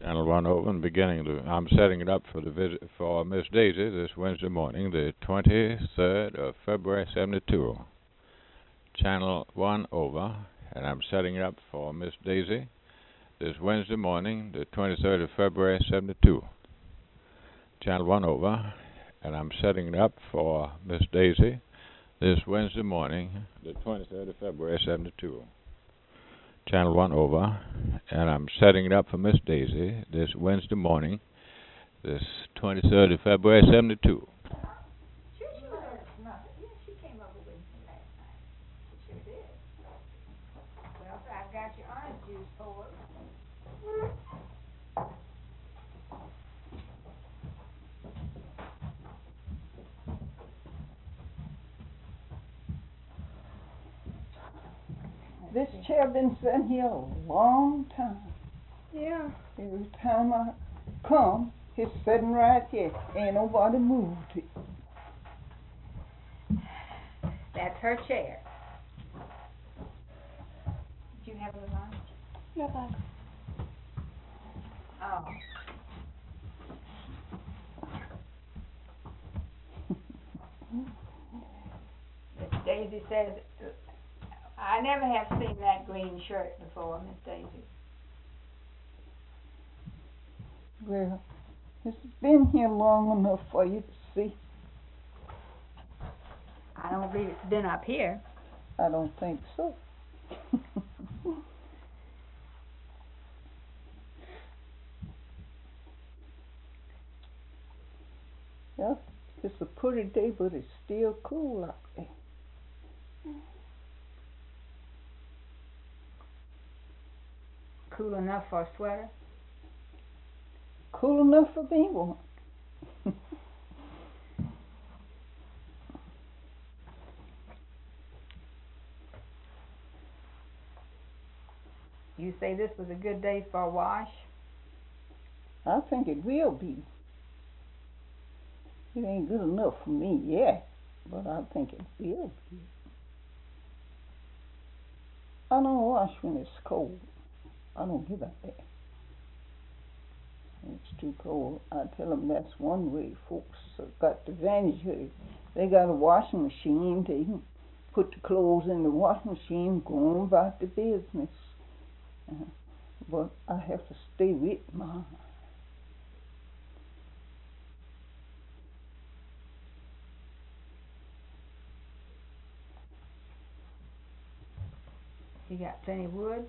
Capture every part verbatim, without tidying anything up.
Channel one open, beginning to, I'm setting it up for the visit for Miss Daisy this Wednesday morning, the twenty-third of February, seventy-two. Channel one over, and I'm setting it up for Miss Daisy this Wednesday morning, the twenty-third of February, seventy-two. Channel one over, and I'm setting it up for Miss Daisy this Wednesday morning, the twenty-third of February, seventy-two. Channel one over, and I'm setting it up for Miss Daisy this Wednesday morning, this twenty-third of February, seventy-two. Sure, she let us know. Yeah, she came over with me last night. She sure did. Well, so I've got your orange juice for it. This chair been sitting here a long time. Yeah. Every time I come, it's sitting right here. Ain't nobody moved it. That's her chair. Did you have a lunch? No thanks. Oh. Miss Daisy says, I never have seen that green shirt before, Miss Daisy. Well, it's been here long enough for you to see. I don't believe it's been up here. I don't think so. Yeah, it's a pretty day, but it's still cool out there. Cool enough for a sweater? Cool enough for me one. You say this was a good day for a wash? I think it will be. It ain't good enough for me yet, but I think it will be. I don't wash when it's cold. I don't give a damn. It's too cold. I tell them that's one way folks have got the advantage of it. They got a washing machine. They can put the clothes in the washing machine, go on about the business. Uh, but I have to stay with mine. You got plenty of wood?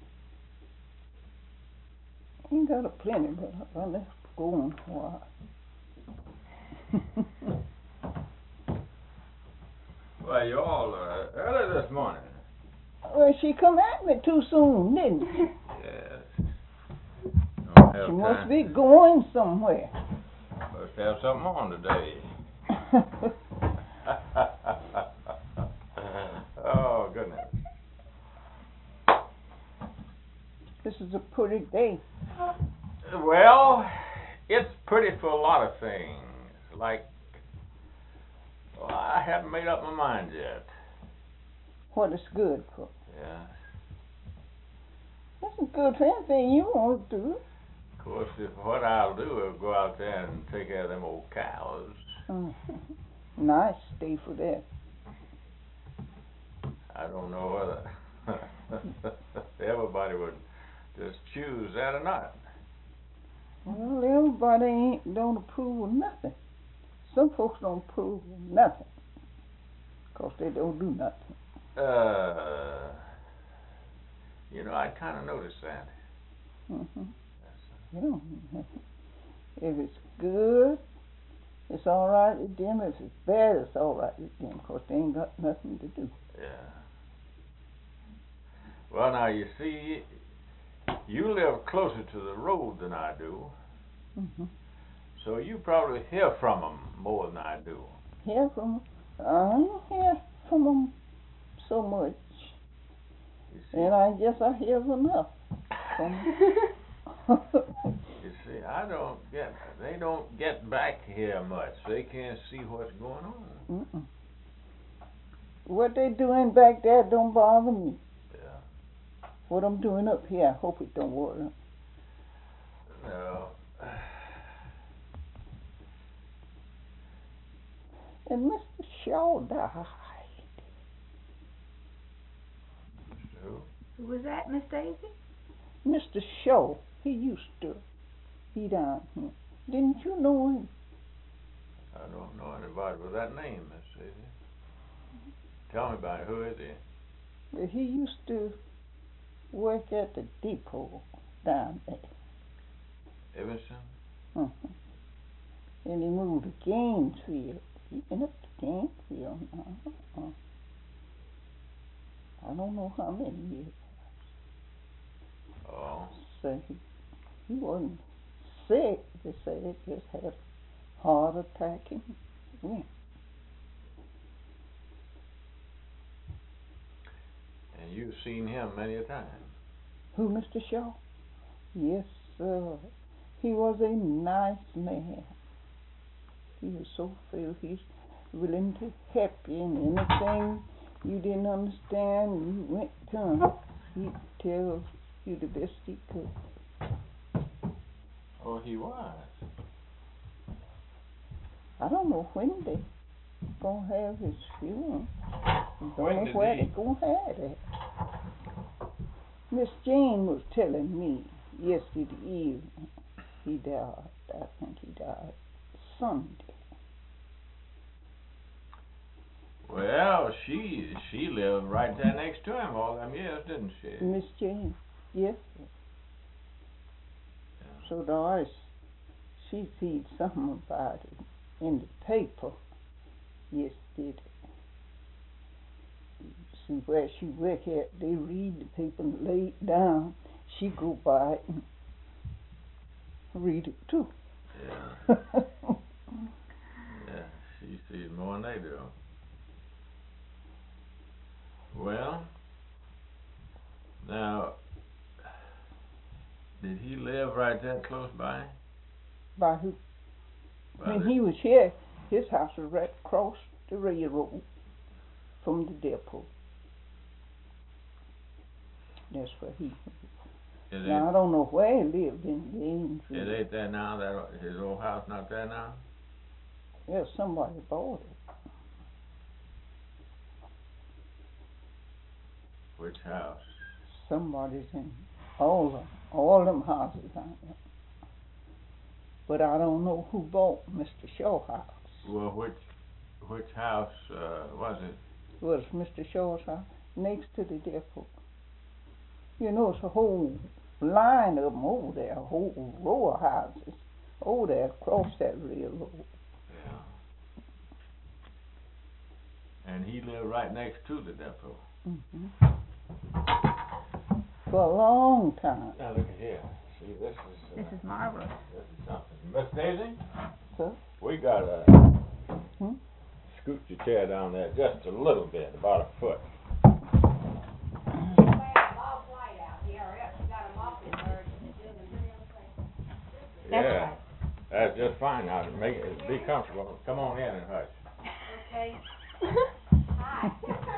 Ain't got a plenty, but I left going a while. Well, you all uh, early this morning. Well, she come at me too soon, didn't she? Yes. Don't have She must time. be going somewhere. Must have something on today. Oh, goodness. This is a pretty day. Well, it's pretty for a lot of things. Like, well, I haven't made up my mind yet. What it's good for. Yeah. That's good for anything you want to do. Of course, if what I'll do is go out there and take care of them old cows. Mm. Nice day for that. I don't know whether everybody would just choose that or not. Well, everybody ain't don't approve of nothing. Some folks don't approve of nothing, 'cause they don't do nothing. Uh, you know, I kind of noticed that. Mm-hmm. Yeah. If it's good, it's all right with them. If it's bad, it's all right with them, 'cause they ain't got nothing to do. Yeah. Well, now, you see, you live closer to the road than I do, Mm-hmm. so you probably hear from them more than I do. Hear from them? I don't hear from them so much. You see, And I guess I hear enough from them. you see, I don't get, they don't get back here much. They can't see what's going on. Mm-mm. What they doing back there don't bother me. Yeah. What I'm doing up here, I hope it don't worry them. No. And Mister Shaw died. Mister Who? Who was that, Miss Daisy? Mister Shaw, he used to be down here. Didn't you know him? I don't know anybody with that name, Miss Daisy. Tell me about it. Who is he? Well, he used to work at the depot down there. Evanson? Uh-huh. And he moved to Gainesville. He been up to Gainesville now. Uh, I don't know how many years. Oh. So he, he wasn't sick. They said he just had a heart attack and went. And you've seen him many a time. Who, Mister Shaw? Yes, sir. He was a nice man. He was so fair. He's willing to help you in anything you didn't understand. You went to him. He'd tell you the best he could. Oh, he was. I don't know when they gonna have his funeral. Don't When know did where he- they gonna have it. Miss Jane was telling me yesterday evening he died. I think he died Sunday. Well, she she lived right there next to him all them years, didn't she? Miss Jane, yes. Sir. Yeah. So Doris, she seen something about it in the paper yesterday. See where she work at, they read the paper and lay it down. She go by it and read it too. Yeah. Yeah, she sees more than they do. Well, now, did he live right there close by? By who? By When the- he was here, his house was right across the railroad from the depot. That's where he. It Now I ain't, don't know where he lived in it Gainesville. ain't there now. That his old house not there now. Yeah, somebody bought it. Which house? Somebody's in all of all them houses out there. But I don't know who bought Mister Shaw's house. Well, which which house uh, was it? Was Mister Shaw's house next to the depot? You know, it's a whole line of them over there, a whole row of houses over there across that railroad. Yeah. And he lived right next to the depot. Mm-hmm. For a long time. Now look at here. See, this is uh, This is marvelous. this is something. Miss Daisy, Sir? we gotta Hmm? scoot your chair down there just a little bit, about a foot. That's Yeah, right. that's just fine. Now to make it be comfortable. Come on in and hush. Okay. Hi.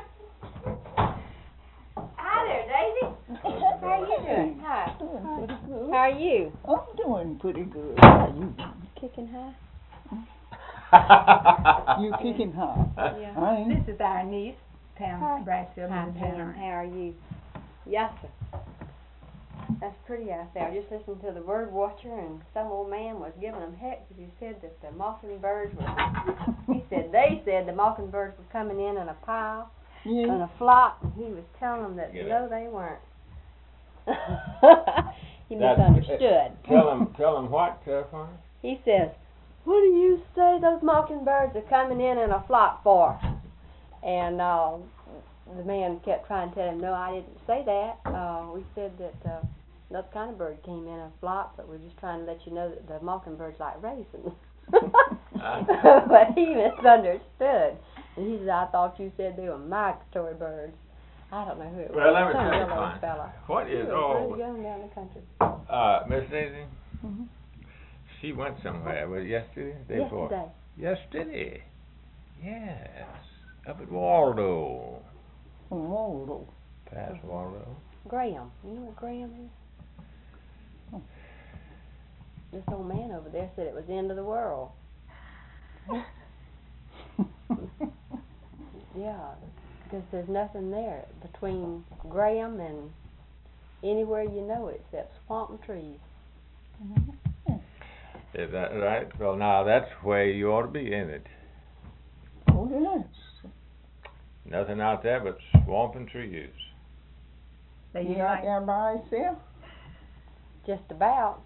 Hi there, Daisy. How are you doing? Hi. Doing pretty good. How are you? I'm doing pretty good. How you doing? Kicking high? You kicking high. Yeah. I ain't. This is our niece, Pam Hi. Bradfield. Hi, and Pam. Pam. How are you? Yes, sir. That's pretty out there. I just listened to the bird watcher, and some old man was giving them heck because he said that the mockingbirds were. He said they said the mockingbirds were coming in in a pile, in Yeah. a flock, and he was telling them that Get no, up. they weren't. He That's- misunderstood. Tell him, tell him what, uh, Farmer? He says, "What do you say those mockingbirds are coming in in a flock for?" And uh, the man kept trying to tell him, "No, I didn't say that. Uh, we said that uh, another kind of bird came in a flock, but we're just trying to let you know that the mockingbirds like raisins." But he misunderstood. And he said, "I thought you said they were migratory birds." I don't know who it was. Well, let me Some tell you, yellow Fine. fella. What He is was all? really young down the country. Uh, Miss Daisy, Mhm. she went somewhere. Was it yesterday? Day before? Yesterday. Yesterday. Yes. Up at Waldo. From Waldo. Past Waldo. Graham. You know what Graham is? this old man over there said it was the end of the world. Yeah, because there's nothing there between Graham and anywhere you know it except swamp and trees. Is that right? Well, now that's where you ought to be, ain't it? Oh, yes. Nothing out there but swamp and trees. So You you out like, there by yourself? Just about.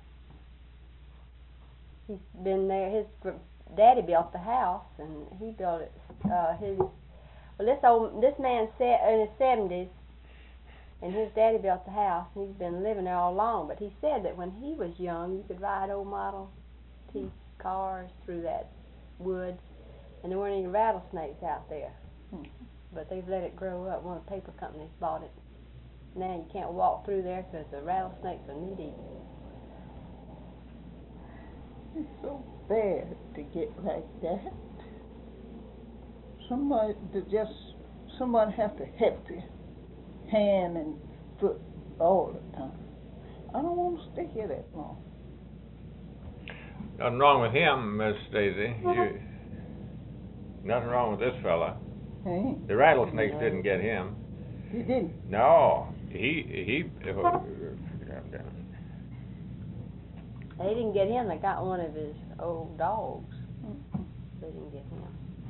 He's been there. His gr- daddy built the house, and he built it. Uh, his well, this old this man set in his seventies, and his daddy built the house. And he's been living there all along. But he said that when he was young, you could ride old Model T cars through that woods, and there weren't any rattlesnakes out there. Hmm. But they've let it grow up. One of the paper companies bought it. Now you can't walk through there because the rattlesnakes are knee deep. It's so bad to get like that. Somebody to just somebody have to help you, hand and foot all the time. I don't want to stay here that long. Nothing wrong with him, Miss Daisy. You, nothing wrong with this fella. Hey, The rattlesnakes didn't get him. you didn't. No, he he. Oh, They didn't get him. They got one of his old dogs. Mm-mm. They didn't get him.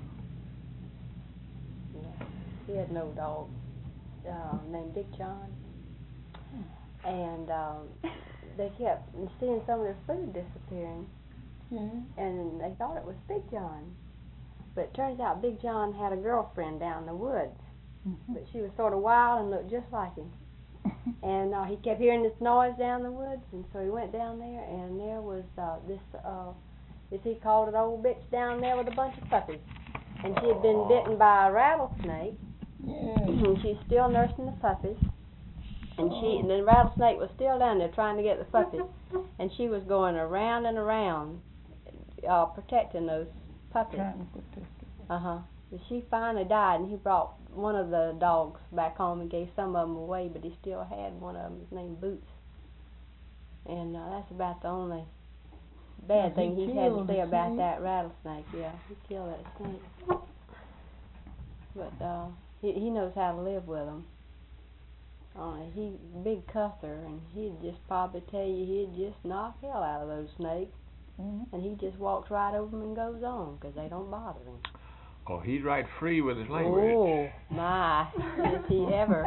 Yeah. He had an old dog uh, named Big John. And um, they kept seeing some of their food disappearing. Yeah. And they thought it was Big John. But it turns out Big John had a girlfriend down in the woods. Mm-hmm. But she was sort of wild and looked just like him. And uh, he kept hearing this noise down in the woods, and so he went down there, and there was uh, this, uh, as he called it, old bitch down there with a bunch of puppies. And she had been bitten by a rattlesnake, Yeah. and she's still nursing the puppies. And she, and the rattlesnake was still down there trying to get the puppies, and she was going around and around, uh, protecting those puppies. Trying to protect it. Uh huh. But she finally died, and he brought one of the dogs back home and gave some of them away, but he still had one of them. His name Boots. And uh, that's about the only bad He thing he's had to killed say the about snake? that rattlesnake. Yeah, he killed that snake. But uh, he he knows how to live with them. Only he's a big cusser, and he'd just probably tell you he'd just knock hell out of those snakes, Mm-hmm. and he just walks right over them and goes on because they don't bother him. Oh, he's right free with his language. Oh, my, is he ever.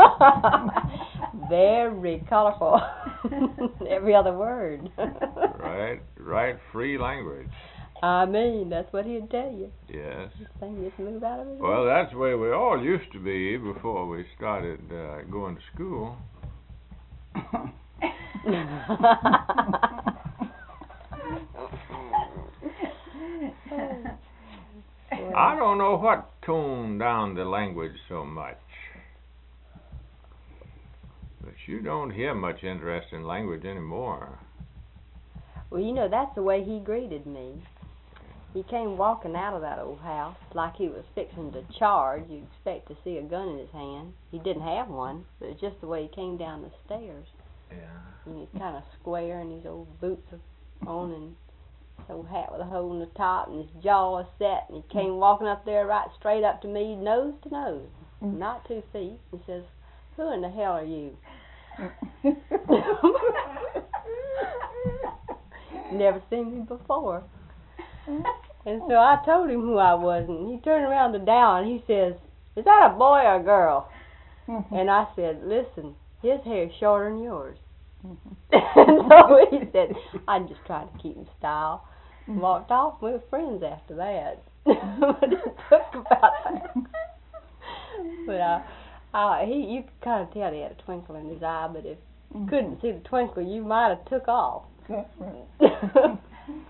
Very colorful. Every other word. Right, right, free language. I mean, that's what he'd tell you. Yes. This thing just move out of his Well, that's the way we all used to be before we started uh, going to school. I don't know what toned down the language so much. But you don't hear much interest in language anymore. Well, you know, that's the way he greeted me. He came walking out of that old house like he was fixing to charge. You'd expect to see a gun in his hand. He didn't have one, but it's just the way he came down the stairs. Yeah. And he's kind of square, and his old boots are on, and his old hat with a hole in the top, and his jaw is set, and he came walking up there right straight up to me, nose to nose, Mm. not two feet. He says, "Who in the hell are you?" Never seen me before. And so I told him who I was, and he turned around to Dow, and he says, "Is that a boy or a girl?" And I said, "Listen, his hair's shorter than yours." And so he said, "I'm just trying to keep in style." And walked off. We were friends after that. But it took about that. But uh, uh, he, you could kind of tell he had a twinkle in his eye, but if you couldn't see the twinkle, you might have took off. That's right.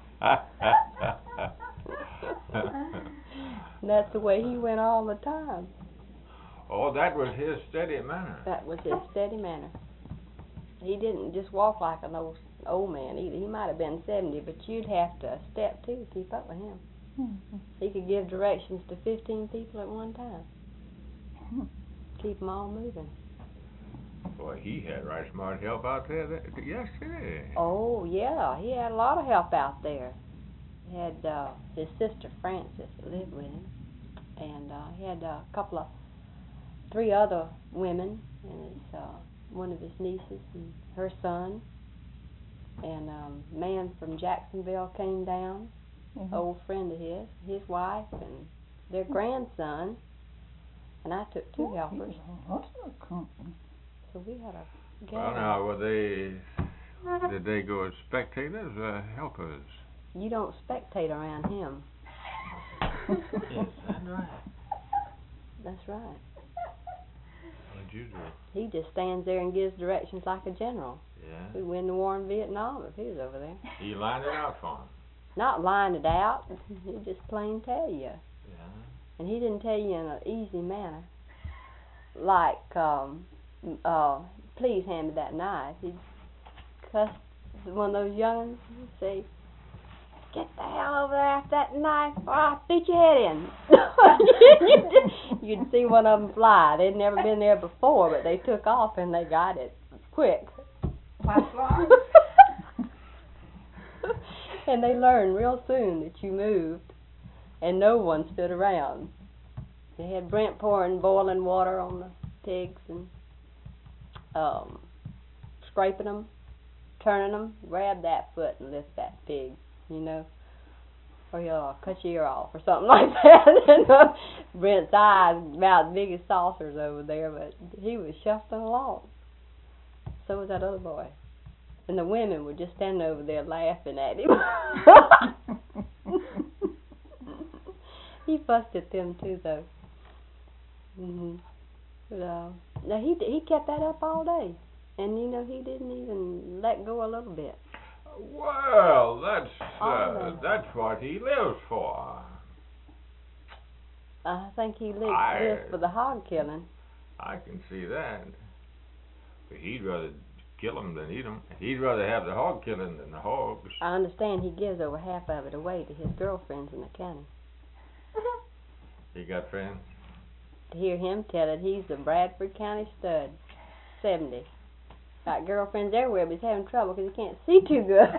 And that's the way he went all the time. Oh, that was his steady manner. That was his steady manner. He didn't just walk like an old old man either. He might have been seventy, but you'd have to step two to keep up with him. Mm-hmm. He could give directions to fifteen people at one time. Keep them all moving. Boy, he had right smart help out there that, yesterday. Oh, yeah, he had a lot of help out there. He had uh, his sister Frances that lived with him, and uh, he had a couple of, three other women, and his, uh, one of his nieces and her son, and um, a man from Jacksonville came down, Mhm. old friend of his, his wife, and their grandson, and I took two Oh, helpers, yeah, that's a company. so we had a Well, gathering. now, were they, did they go as spectators or helpers? You don't spectate around him. Yes, that's right. That's right. What'd you do? He just stands there and gives directions like a general. Yeah? He'd win the war in Vietnam if he was over there. He lined it out for him. Not line it out, he'd just plain tell you. Yeah? And he didn't tell you in an easy manner. Like, um, uh, please hand me that knife. He'd cuss one of those young'uns and say, get the hell over there with that knife or I'll beat your head in. You'd see one of them fly. They'd never been there before, but they took off and they got it quick. Why fly? And they learned real soon that you moved and no one stood around. They had Brent pouring boiling water on the pigs and um, scraping them, turning them. Grab that foot and lift that pig, you know, or he'll cut your ear off or something like that. And uh, Brent's eyes about as big as saucers over there, but he was shuffling along. So was that other boy. And the women were just standing over there laughing at him. He fussed at them too, though. Mhm. But uh, now he he kept that up all day, and you know he didn't even let go a little bit. Well, that's, All uh, that. that's what he lives for. I think he lives, I- lives for the hog killing. I can see that. But he'd rather kill them than eat them. He'd rather have the hog killing than the hogs. I understand he gives over half of it away to his girlfriends in the county. He got friends? To hear him tell it, he's the Bradford County stud, seventy. Got girlfriends everywhere, but he's having trouble because he can't see too good.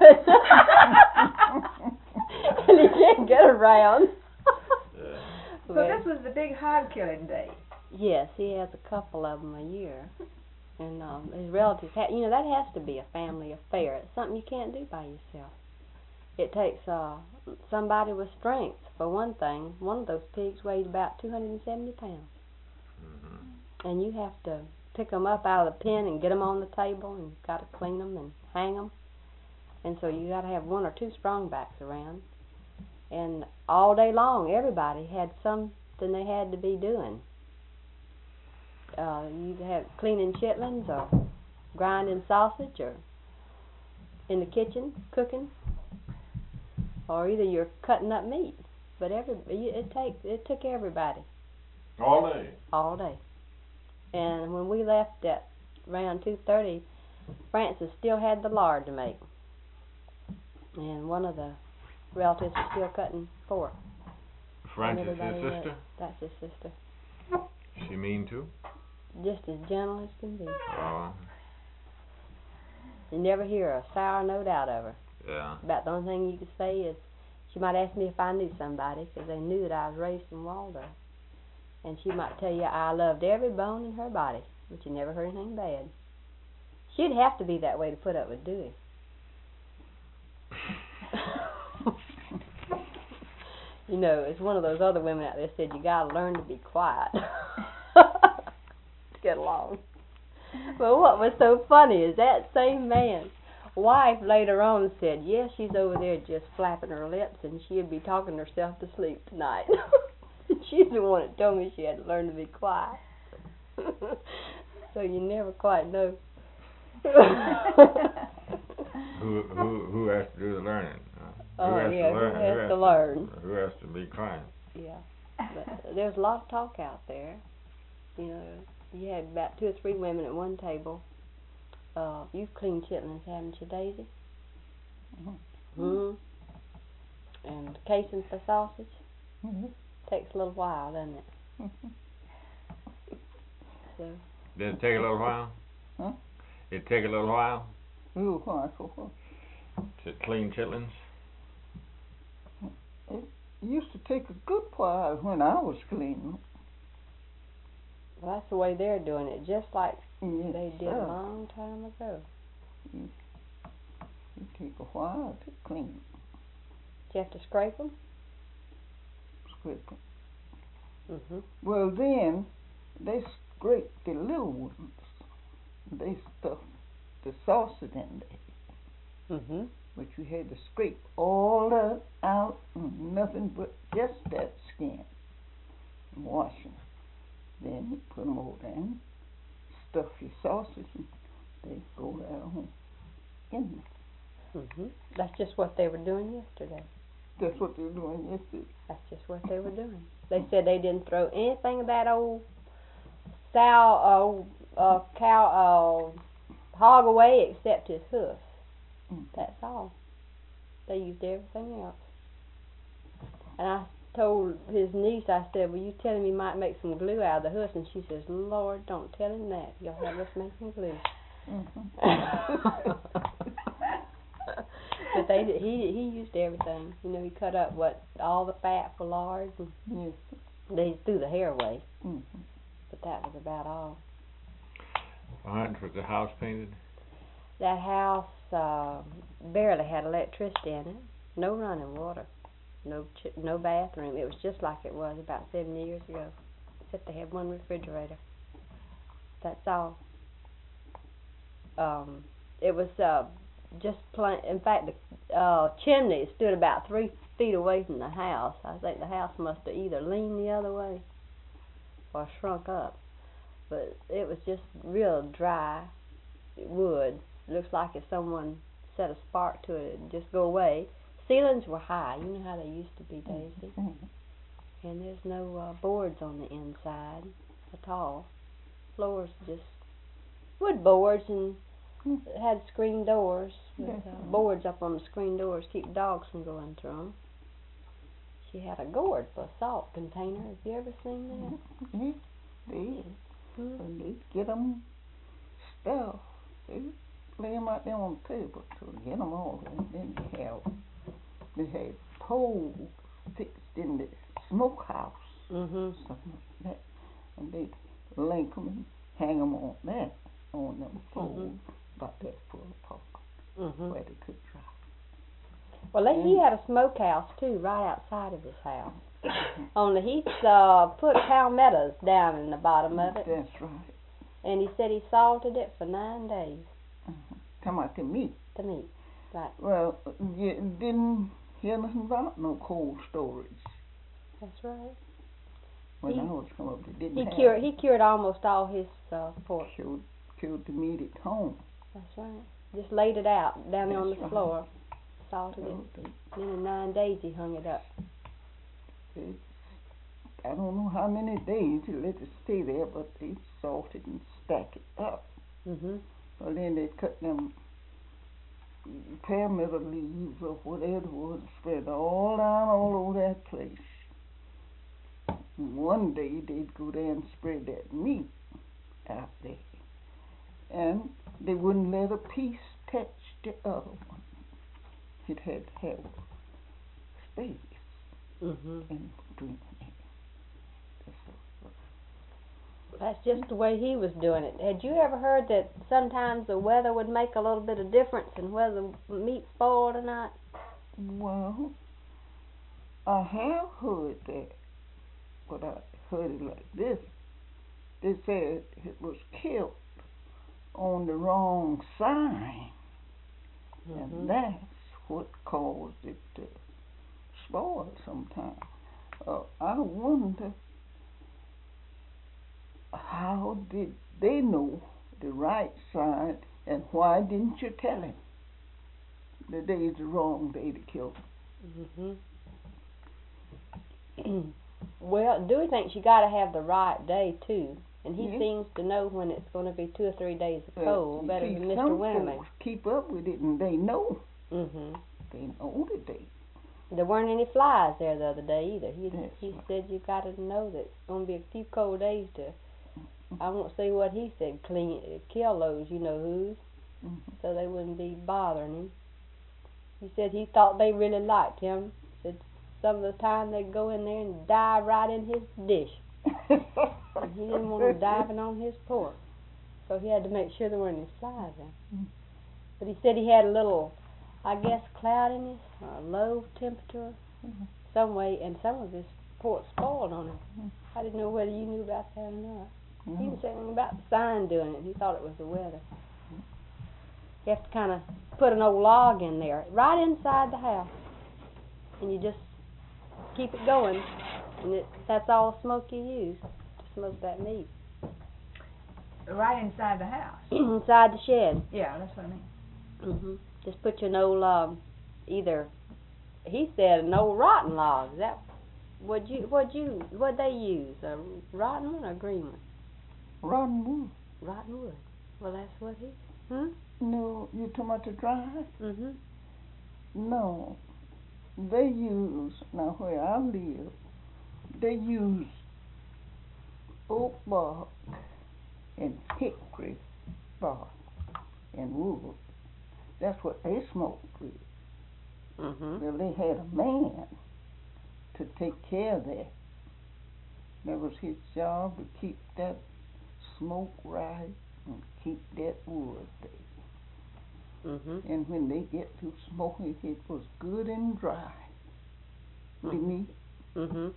And he can't get around. Yeah. So this was the big hog killing day. Yes, he has a couple of them a year. And um, his relatives, ha- you know, that has to be a family affair. It's something you can't do by yourself. It takes uh, somebody with strength, for one thing. One of those pigs weighs about two hundred seventy pounds. Mm-hmm. And you have to pick them up out of the pen and get them on the table and got to clean them and hang them. And so you got to have one or two strong backs around. And all day long, everybody had something they had to be doing. Uh, you have cleaning chitlins or grinding sausage or in the kitchen cooking, or either you're cutting up meat. But every it take it took everybody All day? all day. And when we left at around two thirty, Frances still had the lard to make, and one of the relatives was still cutting pork. Francis, his Everybody went. sister? That's his sister. She mean too? Just as gentle as can be. Oh, You never hear a sour note out of her. yeah. About the only thing you could say is she might ask me if I knew somebody, because they knew that I was raised in Waldo. And she might tell you I loved every bone in her body, but you never heard anything bad. She'd have to be that way to put up with Dewey. You know, it's one of those other women out there said you gotta learn to be quiet to get along. But what was so funny is that same man's wife later on said, yes, she's over there just flapping her lips and she'd be talking herself to sleep tonight. She's the one that told me she had to learn to be quiet. So you never quite know. Who who who has to do the learning? Uh, Oh, who has yeah, to learn? who has to to, learn. Who has to be quiet? Yeah, but there's a lot of talk out there. You know, you had about two or three women at one table. Uh, you've cleaned chitlins, haven't you, Daisy? Mm-hmm. Mm-hmm. And casing for sausage Mm-hmm. takes a little while, doesn't it? So Did it take a little while? Huh? It take a little while Little while for what? to clean chitlins. It used to take a good while when I was cleaning. Well, that's the way they're doing it, just like Yes, they did sir. a long time ago. It take a while to clean. Do you have to scrape them? Scrape 'em. Mhm. Well, then they scraped the little ones. They stuffed the sausage in there, Mhm. but you had to scrape all that out, and nothing but just that skin. And wash them. Then you put them over there and stuff your sausage, and they go right on in there. Mhm. That's just what they were doing yesterday. That's what they're doing yesterday. That's just what they were doing. They said they didn't throw anything of that old sow, uh, uh, cow, uh, hog away except his hoof. Mm. That's all. They used everything else. And I told his niece, I said, well, you tell him he might make some glue out of the hoof, and she says, Lord, don't tell him that. You'll have us making glue. Mm-hmm. But they did, he he used everything. You know, he cut up what all the fat for lard, and Yes. they threw the hair away. Mm-hmm. But that was about all. Alright, was the house painted? That house uh, barely had electricity in it. No running water. No ch- no bathroom. It was just like it was about seven years ago. Except they had one refrigerator. That's all. Um, it was uh, just plain. In fact, the uh, chimney stood about three feet away from the house. I think the house must have either leaned the other way or shrunk up. But it was just real dry wood. Looks like if someone set a spark to it, it'd just go away. Ceilings were high. You know how they used to be, Daisy. Mm-hmm. And there's no uh, boards on the inside at all. Floors just wood boards, and it had screen doors with uh, boards up on the screen doors to keep dogs from going through them. She had a gourd for a salt container. Have you ever seen that? Yeah, they, Hmm? when they get them stuff, they lay them out there on the table to get them all, and then they have, they had poles fixed in the smokehouse, Mhm. something like that, and they link them and hang them on that, on them poles, about that far apart, Mhm. where they could dry. Well, they, he had a smokehouse too, right outside of his house. Only he uh, put palmettos down in the bottom of it, That's right. and he said he salted it for nine days. Uh-huh. Come out to meat. The meat, right? Well, you didn't hear nothing about no cold storage. That's right. When He- I was coming up, they didn't He have. cured he cured almost all his uh, pork. Cured, cured the meat at home. That's right. Just laid it out down there on the That's right. floor, salted it. So they, Then in nine days he hung it up. they, I don't know how many days you let it stay there, but they salted and stacked it up. Mhm. Well, then they cut them palmetto leaves or whatever it was, and spread it all down all over that place. And one day they'd go there and spread that meat out there, and they wouldn't let a piece touch the other one. It had to have space Mhm. in between. That's all. That's just the way he was doing it. Had you ever heard that sometimes the weather would make a little bit of difference in whether the meat spoiled or not? Well, I have heard that, but I heard it like this. They said it was killed on the wrong side, Mhm. and that's what caused it to spoil sometimes. Uh, I wonder how did they know the right side, and why didn't you tell him the day's the wrong day to kill him? Mhm. Well, Dewey thinks you got to have the right day too, and he Yeah. seems to know when it's going to be two or three days of Uh, cold you better see, than Mister some Winterman. folks keep up with it, and they know. Mhm. They know the date. There weren't any flies there the other day either. He That's he right. said you got to know that it's going to be a few cold days to I won't say what he said, clean, kill those, you know who's, Mhm. so they wouldn't be bothering him. He said he thought they really liked him. Said some of the time they'd go in there and dive right in his dish. And he didn't want them diving on his pork. So he had to make sure there weren't any flies in. Mm. But he said he had a little, I guess, cloudiness, or a low temperature, Mhm. some way, and some of his pork spoiled on him. Mm. I didn't know whether you knew about that or not. He No. was saying about the sign doing it. He thought it was the weather. You have to kind of put an old log in there, right inside the house, and you just keep it going, and it, that's all the smoke you use to smoke that meat. Right inside the house. Inside the shed. Yeah, that's what I mean. Mhm. Just put you an old um, either. He said an old rotten log. Is that what you what you what they use? A rotten one or a green one? Rotten wood. Rotten wood. Well, that's what he. Hmm. No, you talking about the dry? Mhm. No. They use, now where I live, they use oak bark and hickory bark and wood. That's what they smoked with. Mhm. Well, they had a man to take care of that. That was his job, to keep that smoke right and keep that wood there. Mhm. And when they get to smoking, it was good and dry. The Mhm. meat, Mhm.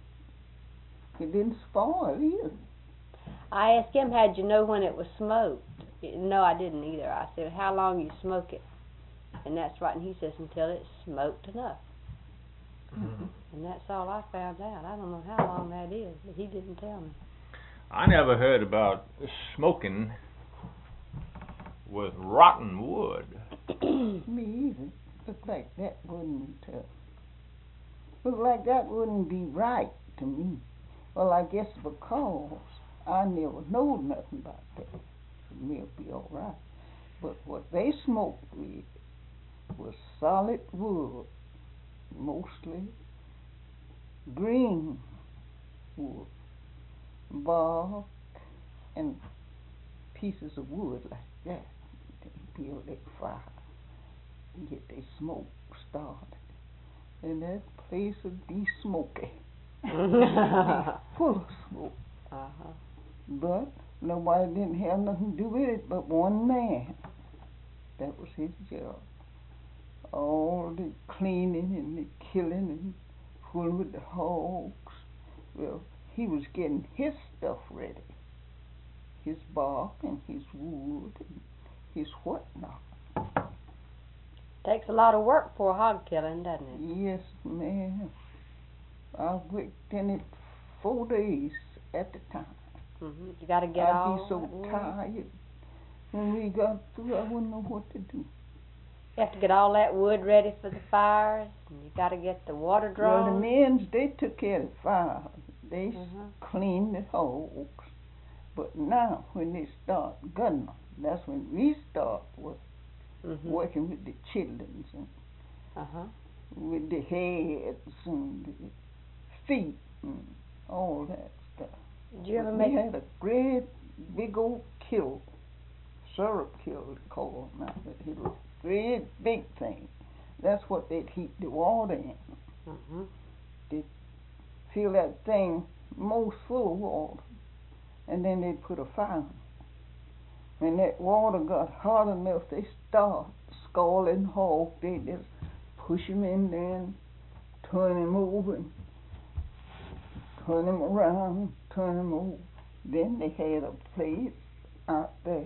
it didn't spoil either. I asked him, how'd you know when it was smoked? No, I didn't either. I said, how long you smoke it? And that's right. And he says, until it's smoked enough. Mhm. And that's all I found out. I don't know how long that is, but he didn't tell me. I never heard about smoking with rotten wood. Me either. Looked like that wouldn't, uh, looked like that wouldn't be right to me. Well, I guess because I never knowed nothing about that. For me, it'll be all right. But what they smoked with was solid wood, mostly green wood, bark, and pieces of wood like that. They build that fire and get their smoke started. And that place would be smoky. Be full of smoke. Uh-huh. But nobody didn't have nothing to do with it but one man. That was his job. All the cleaning and the killing and fooling with the hogs. Well, he was getting his stuff ready. His bark and his wood and his whatnot. Takes a lot of work for hog killing, doesn't it? Yes, ma'am. I worked in it four days at the time. Mhm. You got to get I'd all be so that wood. tired. When we got through, I wouldn't know what to do. You have to get all that wood ready for the fires, and you got to get the water Well, drawn. the men, they took care of the fire. They Mhm. cleaned the hogs. But now, when they start gunning them, that's when we start work, Mhm. working with the chitlins and Uh huh. with the heads and the feet and all that stuff. Did you ever But make? we had a great big old kiln, syrup kiln they call it now. It was a great big thing. That's what they'd heat the water in. Mhm. Fill that thing most full of water, and then they'd put a fire on. When that water got hot enough, they start scalding hog. They just push him in there and turn him over and turn him around, turn him over. Then they had a place out there,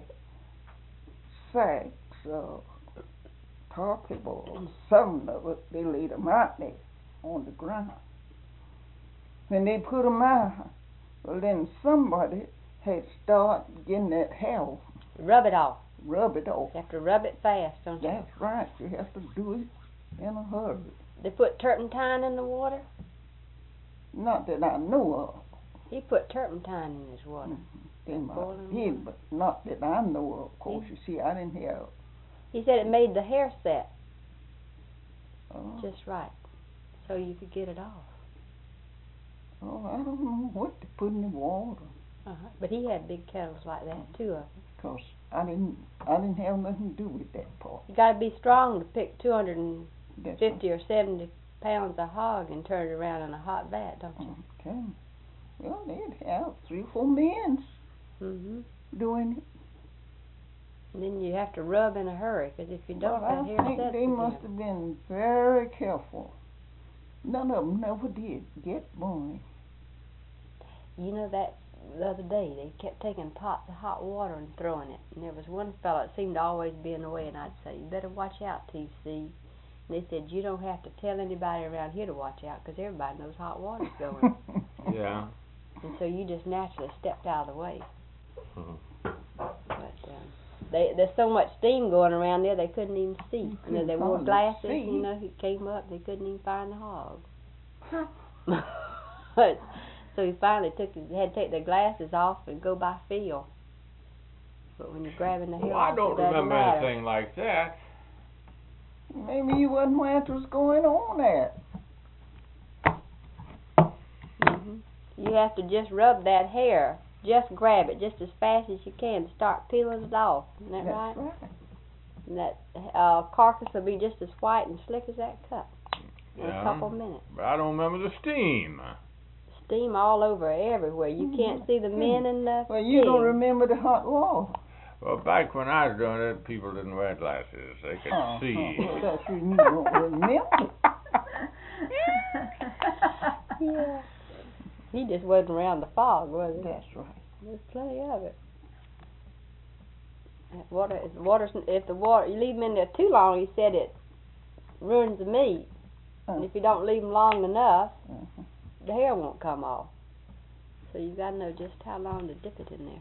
sacks of tarpy balls, seven of it. They laid them out there on the ground. When they put them out, well, then somebody had started getting that hell, Rub it off. rub it off. You have to rub it fast, don't you? That's right. You have to do it in a hurry. They put turpentine in the water. Not that I know of. He put turpentine in his water. They might boiling have did, but not that I know of. Of course, you see, I didn't have. He said it made the hair set Uh, just right, so you could get it off. oh, I don't know what to put in the water. Uh-huh. But he had big kettles like that too. Of 'em. Cause I didn't, I didn't have nothing to do with that part. You got to be strong to pick two hundred That's fifty or seventy pounds of hog and turn it around in a hot vat, don't you? Okay. Well, they'd have three or four men Mhm. doing it. And then you have to rub in a hurry, because if you don't, But that I hair think sets they again. must have been very careful. None of them never did get burned. You know that the other day they kept taking pots of hot water and throwing it, and there was one fellow that seemed to always be in the way, and I'd say, "You better watch out, T C." And they said, "You don't have to tell anybody around here to watch out, because everybody knows hot water's going." Yeah. And so you just naturally stepped out of the way. Mhm. But um, they there's so much steam going around there they couldn't even see. You You know, they couldn't wore hardly glasses. see. You know, he came up, they couldn't even find the hog. So he finally took his, had to take the glasses off and go by feel. But when you're grabbing the hair Well, off, I don't it doesn't remember matter. anything like that. Maybe you wasn't where it was going on at. hmm You have to just rub that hair. Just grab it just as fast as you can. Start peeling it off. Isn't that That's right? right. And that uh, carcass will be just as white and slick as that cut in Yeah. a couple minutes. But I don't remember the steam. Steam all over everywhere. You can't see the men and the Well, you don't pigs. remember the hot water. Well, back when I was doing it, people didn't wear glasses. They could Uh-huh. see. That's when you don't remember. Yeah. He just wasn't around the fog, was he? That's right. There's plenty of it. That water, if the water's, if the water, you leave them in there too long, he said it ruins the meat. And if you don't leave them long enough, Uh-huh. the hair won't come off. So you got to know just how long to dip it in there.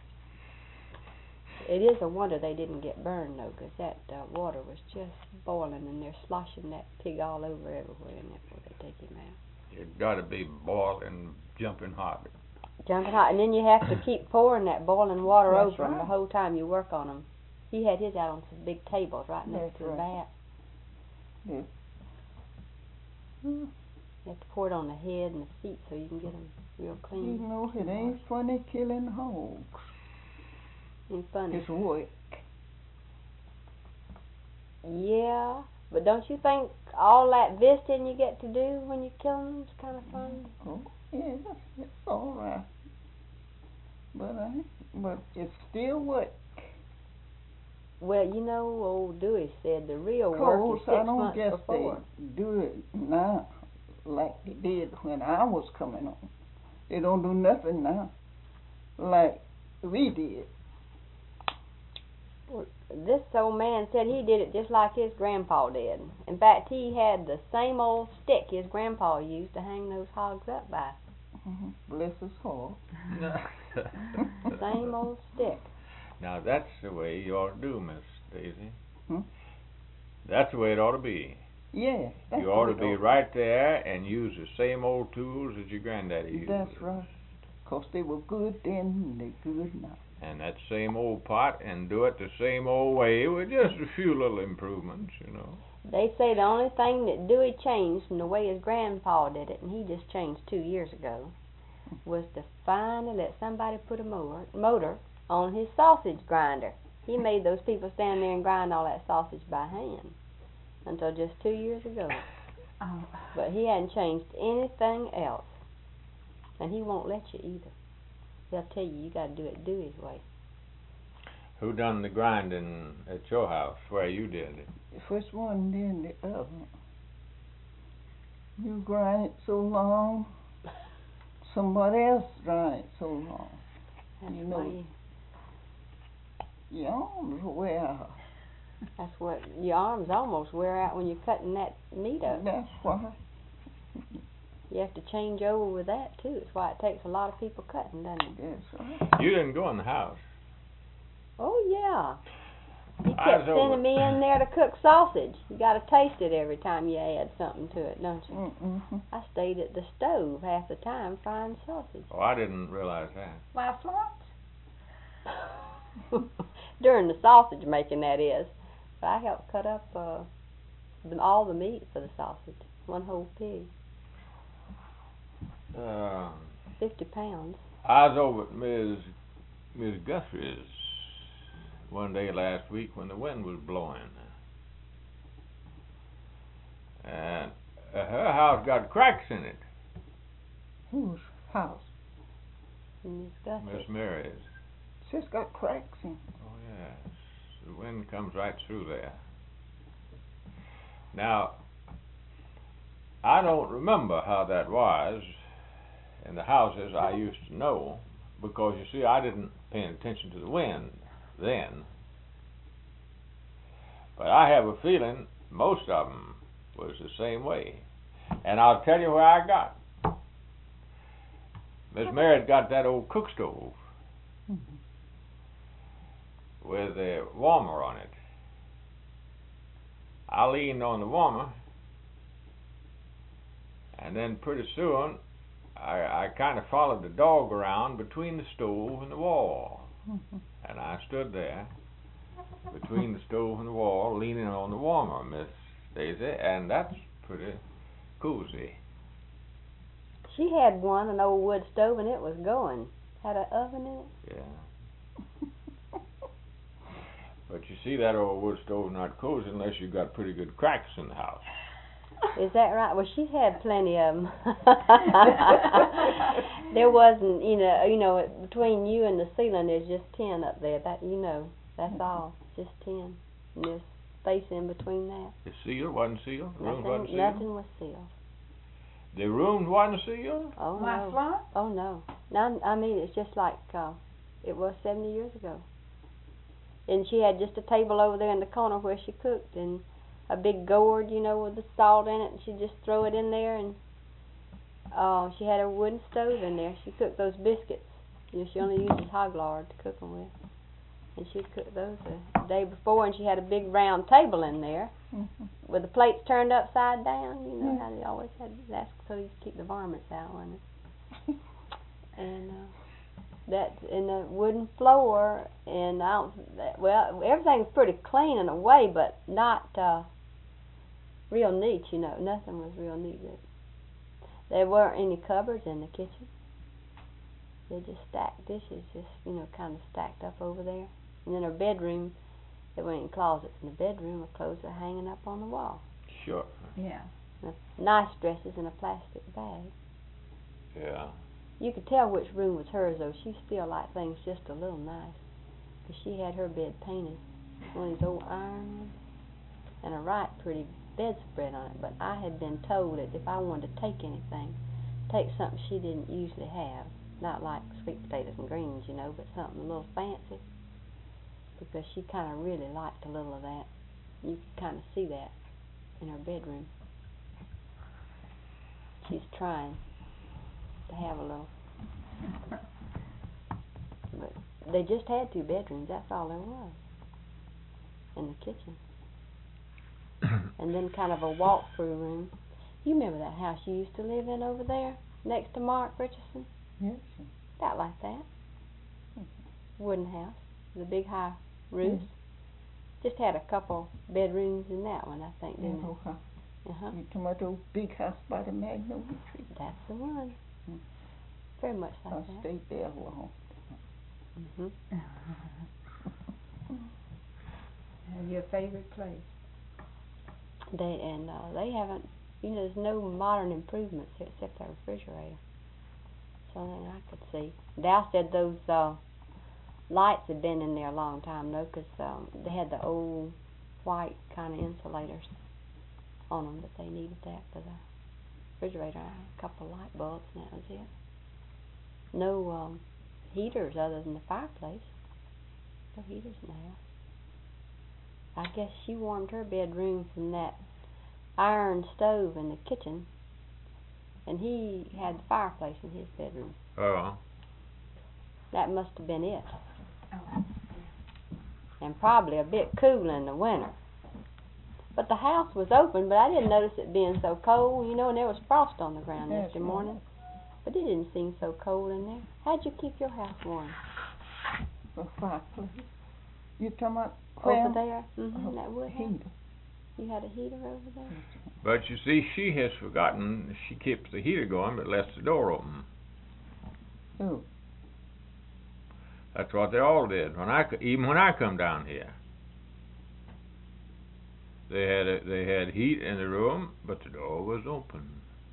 It is a wonder they didn't get burned though, 'cause that uh, water was just boiling and they're sloshing that pig all over everywhere in there before they take him out. It got to be boiling, jumping hot. Jumping hot, and then you have to keep pouring that boiling water That's over him the right. whole time you work on him. He had his out on some big tables right next That's to the right. vat. Yes. You have to pour it on the head and the feet so you can get them real You clean. know, it ain't funny killing hogs. And funny. It's work. Yeah, but don't you think all that visiting you get to do when you kill them is kind of fun? Oh, yeah, that's, that's all right. But I, but it's still work. Well, you know, old Dewey said the real work Cause is I six don't months guess before. they do it now like they did when I was coming on. They don't do nothing now like we did. This old man said he did it just like his grandpa did. In fact, he had the same old stick his grandpa used to hang those hogs up by. Mm-hmm. Bless his heart. Same old stick. Now that's the way you ought to do, Miss Daisy. Hmm? That's the way it ought to be. Yeah. That's You ought to what be it right there and use the same old tools that your granddaddy used. That's right. 'Cause they were good then and they're good now. And that same old pot, and do it the same old way with just a few little improvements, you know. They say the only thing that Dewey changed from the way his grandpa did it, and he just changed two years ago, was to finally let somebody put a motor, motor on his sausage grinder. He made those people stand there and grind all that sausage by hand until just two years ago. Oh. But he hadn't changed anything else. And he won't let you either. He'll tell you you got to do it Dewey's way. Who done the grinding at your house where you did it? The first one, then the other. You grind it so long, somebody else grind it so long. That's You know, why you, Your arms wear out. that's what your arms almost wear out when you're cutting that meat up. That's why. You have to change over with that too. That's why it takes a lot of people cutting, doesn't it? That's right. You didn't go in the house. Oh yeah. He I kept was over- sending me in there to cook sausage. You got to taste it every time you add something to it, don't you? Mm-hmm. I stayed at the stove half the time frying sausage. Oh, I didn't realize that. Why, Florence? During the sausage making, that is. But I helped cut up uh, the, all the meat for the sausage. One whole pig. Uh, Fifty pounds. I was over at Miz Miz Guthrie's one day last week when the wind was blowing, and uh, her house got cracks in it. Whose house? Miss Guthrie. Miss Mary's. It's just got cracks in it. Oh yes, the wind comes right through there. Now, I don't remember how that was in the houses I used to know, because you see, I didn't pay attention to the wind then. But I have a feeling most of them was the same way. And I'll tell you where I got. Miss Mary got that old cook stove Mm-hmm. with a warmer on it. I leaned on the warmer, and then pretty soon I, I kind of followed the dog around between the stove and the wall. Mm-hmm. And I stood there between the stove and the wall, leaning on the warmer, Miss Daisy, and that's pretty cozy. She had one, an old wood stove, and it was going. Had an oven in it. Yeah. But you see, that old wood stove's not cozy unless you've got pretty good cracks in the house. Is that right? Well, she's had plenty of them. There wasn't, you know, you know, between you and the ceiling, there's just ten up there. That you know, that's all, just ten. And there's space in between that. The seal wasn't sealed. The room wasn't Nothing, sealed. nothing was sealed. The room wasn't sealed. Oh My no. front? Oh no. No, I mean it's just like uh, it was seventy years ago. And she had just a table over there in the corner where she cooked, and a big gourd, you know, with the salt in it, and she'd just throw it in there, and uh, she had a wooden stove in there. She cooked those biscuits. You know, she only uses hog lard to cook them with. And she'd cook those the day before, and she had a big round table in there Mm-hmm. with the plates turned upside down. You know Yeah. how they always had that, so you keep the varmints out, wasn't it? And uh, that in the wooden floor, and I don't, that, well, everything's pretty clean in a way, but not uh, real neat. You know, nothing was real neat. There weren't any cupboards in the kitchen. They just stacked dishes, just you know, kind of stacked up over there. And in her bedroom, there weren't any closets in the bedroom. Her clothes were hanging up on the wall. Sure. Yeah. And nice dresses in a plastic bag. Yeah. You could tell which room was hers, though. She still liked things just a little nice. Because she had her bed painted. One of these old iron ones. And a right pretty bedspread on it. But I had been told that if I wanted to take anything, take something she didn't usually have. Not like sweet potatoes and greens, you know, but something a little fancy. Because she kind of really liked a little of that. You could kind of see that in her bedroom. She's trying to have a little. But they just had two bedrooms, that's all there was. In the kitchen. And then kind of a walk-through room. You remember that house you used to live in over there, next to Mark Richardson? Yes. About like that. Wooden house, with a big high roof. Mm. Just had a couple bedrooms in that one, I think, didn't it? Uh-huh. Uh-huh. You talking about those big house by the magnolia tree? That's the one. Mm. Very much like I that. stayed there a long. hmm And your favorite place? They and uh, they haven't. You know, there's no modern improvements here except that refrigerator. That's the only thing I could see. Dow said those uh, lights had been in there a long time, though, because um, they had the old white kind of insulators on them, but they needed that for the refrigerator. A couple of light bulbs, and that was it. No um, heaters other than the fireplace. No heaters in the house. I guess she warmed her bedroom from that iron stove in the kitchen, and he had the fireplace in his bedroom. Oh. That must have been it. Oh. And probably a bit cool in the winter. But the house was open, but I didn't notice it being so cold, you know, and there was frost on the ground Yes, yesterday morning. But it didn't seem so cold in there. How'd you keep your house warm? The fireplace. You talking about Over well, there? Mm-hmm, uh, that wood house? heater. You had a heater over there? But you see, she has forgotten she keeps the heater going but lets the door open. Who? That's what they all did. When I, c- even when I come down here, they had a, they had heat in the room, but the door was open.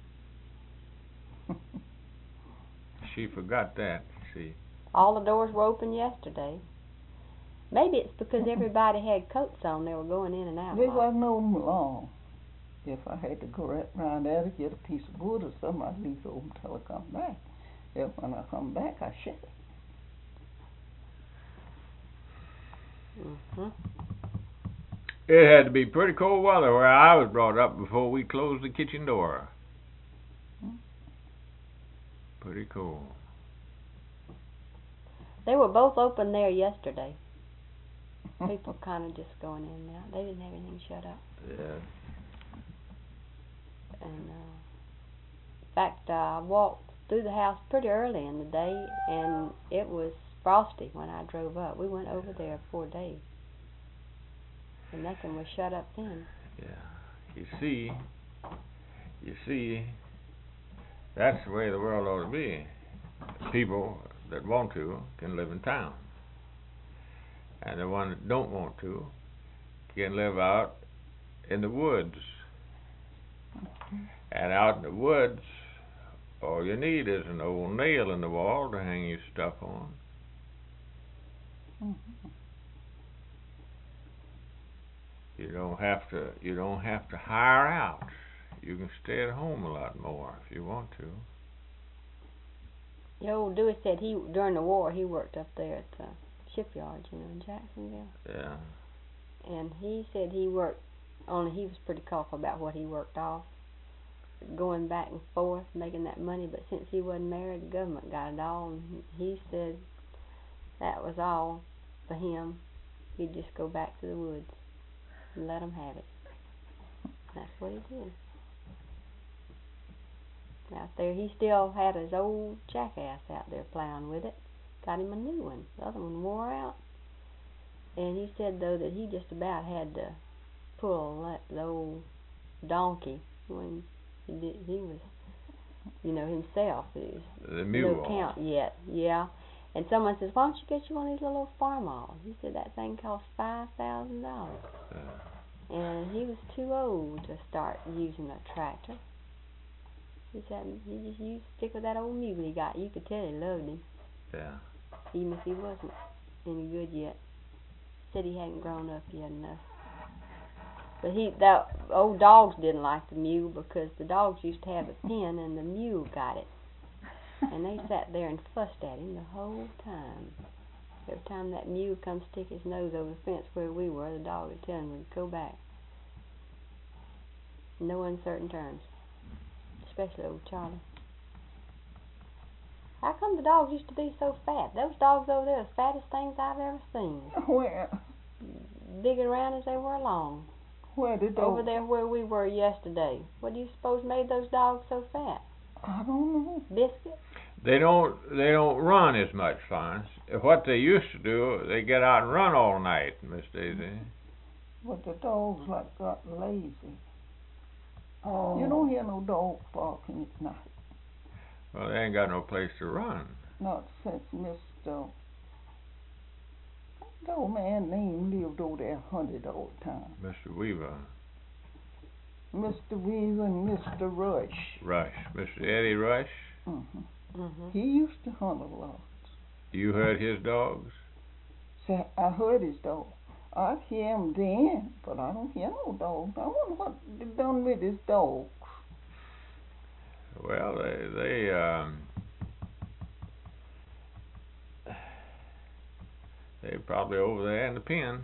She forgot that. See. All the doors were open yesterday. Maybe it's because everybody had coats on. They were going in and out. They a lot. wasn't open long. If I had to go right round there to get a piece of wood or something, I'd leave it open till I come back. If when I come back, I shut it. Mhm. It had to be pretty cold weather where I was brought up before we closed the kitchen door. Hmm. Pretty cold. They were both open there yesterday. People kind of just going in and out. They didn't have anything shut up. Yeah. And uh, in fact, uh, I walked through the house pretty early in the day, and it was frosty when I drove up. We went over there before day, and nothing was shut up then. Yeah. You see, you see, that's the way the world ought to be. People that want to can live in town, and the ones that don't want to can live out in the woods. And out in the woods, all you need is an old nail in the wall to hang your stuff on. Mm-hmm. You don't have to. You don't have to hire out. You can stay at home a lot more if you want to. The old Dewey said he during the war he worked up there at the shipyards, you know, in Jacksonville. Yeah. And he said he worked. Only he was pretty careful about what he worked off, going back and forth, making that money. But since he wasn't married, the government got it all, and he said that was all for him. He'd just go back to the woods and let them have it. That's what he did. Out there, he still had his old jackass out there plowing with it. Got him a new one. The other one wore out. And he said, though, that he just about had to pull that, the old donkey when he did. He was, you know, himself. He was The mule. no count yet. Yeah. And someone says, "Why don't you get you one of these little farm models?" He said that thing cost five thousand dollars. Yeah. And he was too old to start using a tractor. He said he just used stick with that old mule he got. You could tell he loved him, Yeah. even if he wasn't any good yet. Said he hadn't grown up yet enough. But he, that old dogs didn't like the mule because the dogs used to have a pen and the mule got it. And they sat there and fussed at him the whole time. Every time that mule come stick his nose over the fence where we were, the dog would tell him to go back. No uncertain terms. Especially old Charlie. How come the dogs used to be so fat? Those dogs over there are the fattest things I've ever seen. Where? Big and round as they were long. Where did those? Over there where we were yesterday. What do you suppose made those dogs so fat? I don't know. Biscuit? They don't. They don't run as much, Florence. What they used to do, they get out and run all night, Miss Daisy. But the dogs like got lazy. Oh. You don't hear no dogs barking at night. Well, they ain't got no place to run. Not since Mister The old man named lived over there hunted all the time. Mister Weaver. Mister Weaver and Mister Rush. Rush. Mister Eddie Rush. Mm-hmm. Mm-hmm. He used to hunt a lot. You heard his dogs? So I heard his dog. I hear him then, but I don't hear no dogs. I wonder what they done with his dogs. Well, they they um they probably over there in the pen.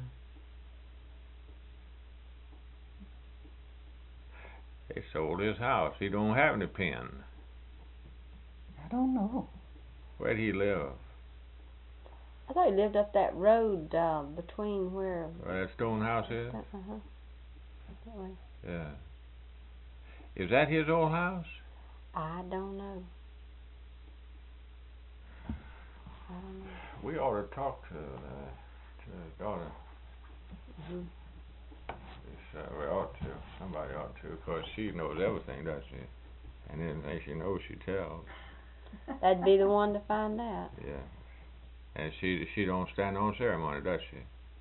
They sold his house. He don't have any pen. I don't know. Where'd he live? I thought he lived up that road uh, between where... Where that stone house is? Uh-huh. That way. Yeah. Is that his old house? I don't know. I don't know. We ought to talk to uh, to his daughter. Mm-hmm. It's, uh, we ought to. Somebody ought to, because she knows everything, doesn't she? And anything she knows, she tells. That'd be the one to find out. Yeah. And she she don't stand on ceremony, does she?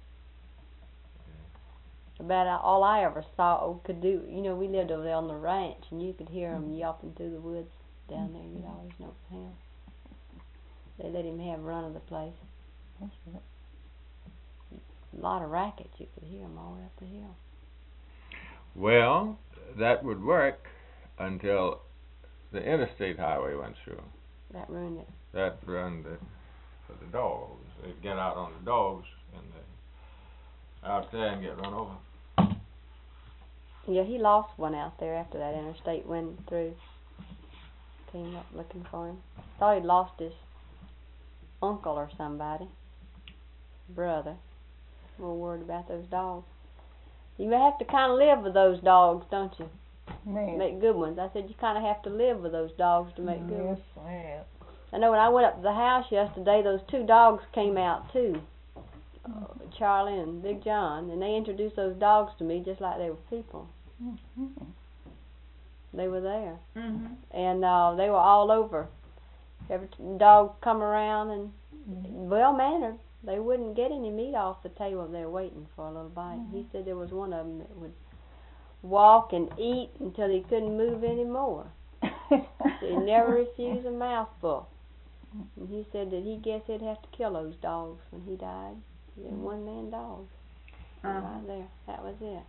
About all I ever saw could do. You know, we lived over there on the ranch, and you could hear them yelping through the woods down there. You'd always know it was him. They let him have run of the place. That's right. A lot of rackets. You could hear them all the way up the hill. Well, that would work until the interstate highway went through. That ruined it. That run the for the dogs. They'd get out on the dogs and they out there and get run over. Yeah, he lost one out there after that interstate went through. Came up looking for him. Thought he'd lost his uncle or somebody. Brother. A little worried about those dogs. You have to kind of live with those dogs, don't you? Man. Make good ones. I said you kind of have to live with those dogs to make good ones. Yes, I have. I know when I went up to the house yesterday, those two dogs came out too. Uh, Charlie and Big John, and they introduced those dogs to me just like they were people. Mm-hmm. They were there, Mm-hmm. and uh, they were all over. Every t- dog come around and Mm-hmm. well mannered. They wouldn't get any meat off the table. They were waiting for a little bite. Mm-hmm. He said there was one of them that would walk and eat until he couldn't move anymore. He never refused a mouthful. And he said that he guessed he'd have to kill those dogs when he died. They're one man dogs. Uh-huh. Right there. That was it.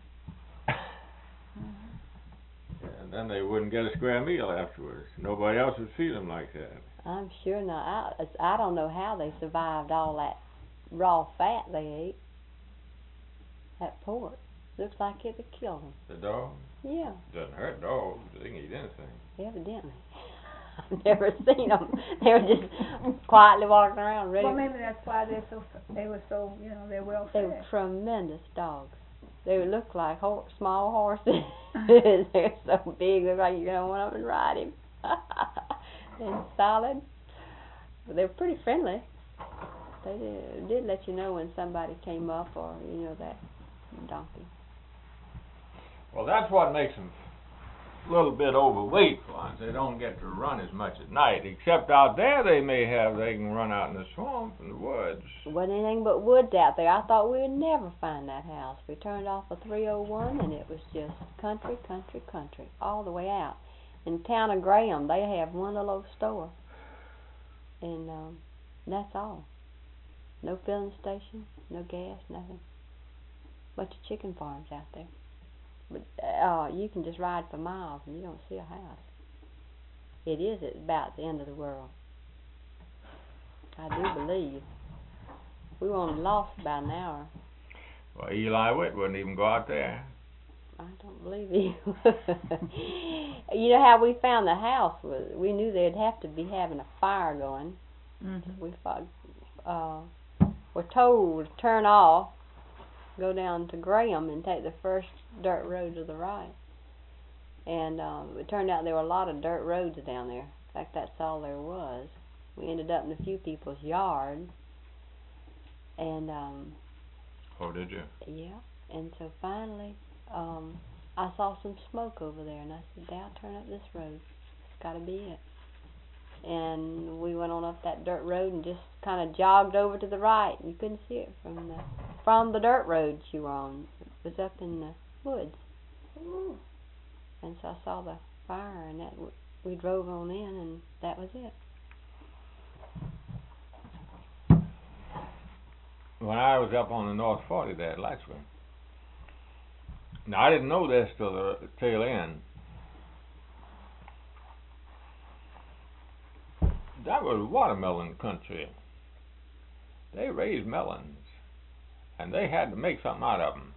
And then they wouldn't get a square meal afterwards. Nobody else would feed them like that. I'm sure not. I, I don't know how they survived all that raw fat they ate. That pork. Looks like it would kill them. The dogs? Yeah, Doesn't hurt dogs. They can eat anything. evidently. I've never seen them. They were just quietly walking around ready. Well, maybe that's why they're so. They were so. You know, they're well They fed. were tremendous dogs. They would look like ho- small horses. They're so big, look like you're gonna want them and ride him. And solid. But they were pretty friendly. They did, did let you know when somebody came up, or you know that donkey. Well, that's what makes them a little bit overweight ones. They don't get to run as much at night. Except out there they may have, they can run out in the swamp and the woods. Wasn't anything but woods out there. I thought we would never find that house. We turned off a three oh one and it was just country, country, country, all the way out. In the town of Graham, they have one little old store. And um, that's all. No filling station, no gas, nothing. Bunch of chicken farms out there. But uh, you can just ride for miles and you don't see a house. It is at about the end of the world. I do believe. We were only lost about an hour. Well, Eli Witt wouldn't even go out there. I don't believe you. You know how we found the house? Was we knew they'd have to be having a fire going. Mm-hmm. We thought, uh, were told to turn off, go down to Graham and take the first dirt road to the right. And um, it turned out there were a lot of dirt roads down there. In fact, that's all there was. We ended up in a few people's yards. And, um, Oh, did you? yeah. And so finally, um, I saw some smoke over there, and I said, Dad, turn up this road. It's got to be it. And we went on up that dirt road and just kind of jogged over to the right. You couldn't see it from the from the dirt road you were on. It was up in the woods. Ooh. And so I saw the fire, and that w- we drove on in, and that was it. When I was up on the North forty there at Lightsville. Now, I didn't know this till the tail end. That was watermelon country. They raised melons, and they had to make something out of them.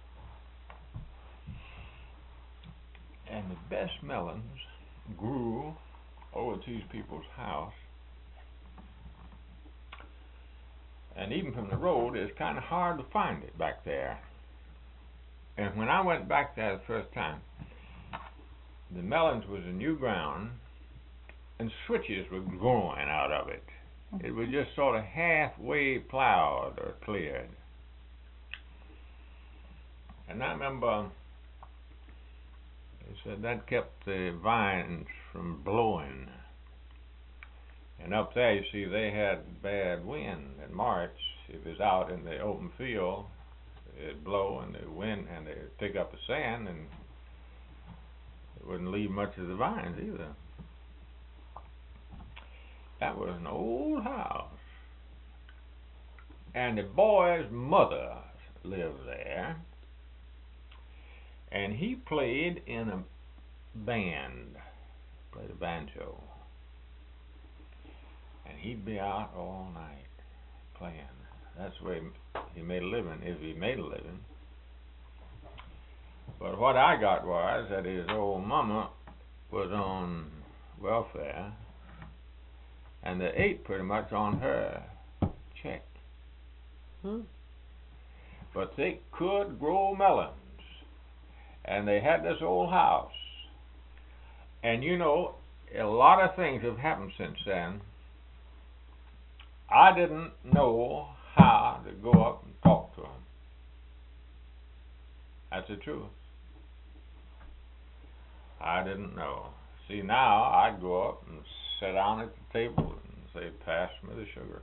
And the best melons grew over at these people's house. And even from the road, it's kind of hard to find it back there. And when I went back there the first time, the melons was in new ground, and switches were growing out of it. It was just sort of halfway plowed or cleared. And I remember they said that kept the vines from blowing. And up there, you see, they had bad wind in March. If it's out in the open field, it'd blow and the wind, and they'd pick up the sand, and it wouldn't leave much of the vines either. That was an old house. And the boy's mother lived there. And he played in a band, played a banjo. And he'd be out all night playing. That's the way he made a living, if he made a living. But what I got was that his old mama was on welfare, and they ate pretty much on her check. Hmm. But they could grow melons, and they had this old house. And you know, a lot of things have happened since then. I didn't know how to go up and talk to him. That's the truth. I didn't know. See, now I'd go up and sit down at the table and say, pass me the sugar.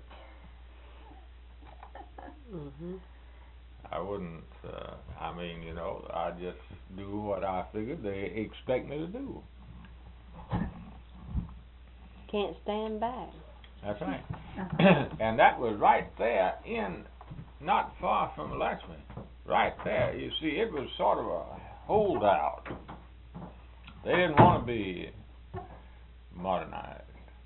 Mhm. I wouldn't, uh, I mean, you know, I just do what I figured they expect me to do. Can't stand back. That's right. And that was right there in, not far from Alachua. Right there. You see, it was sort of a holdout. They didn't want to be modernized.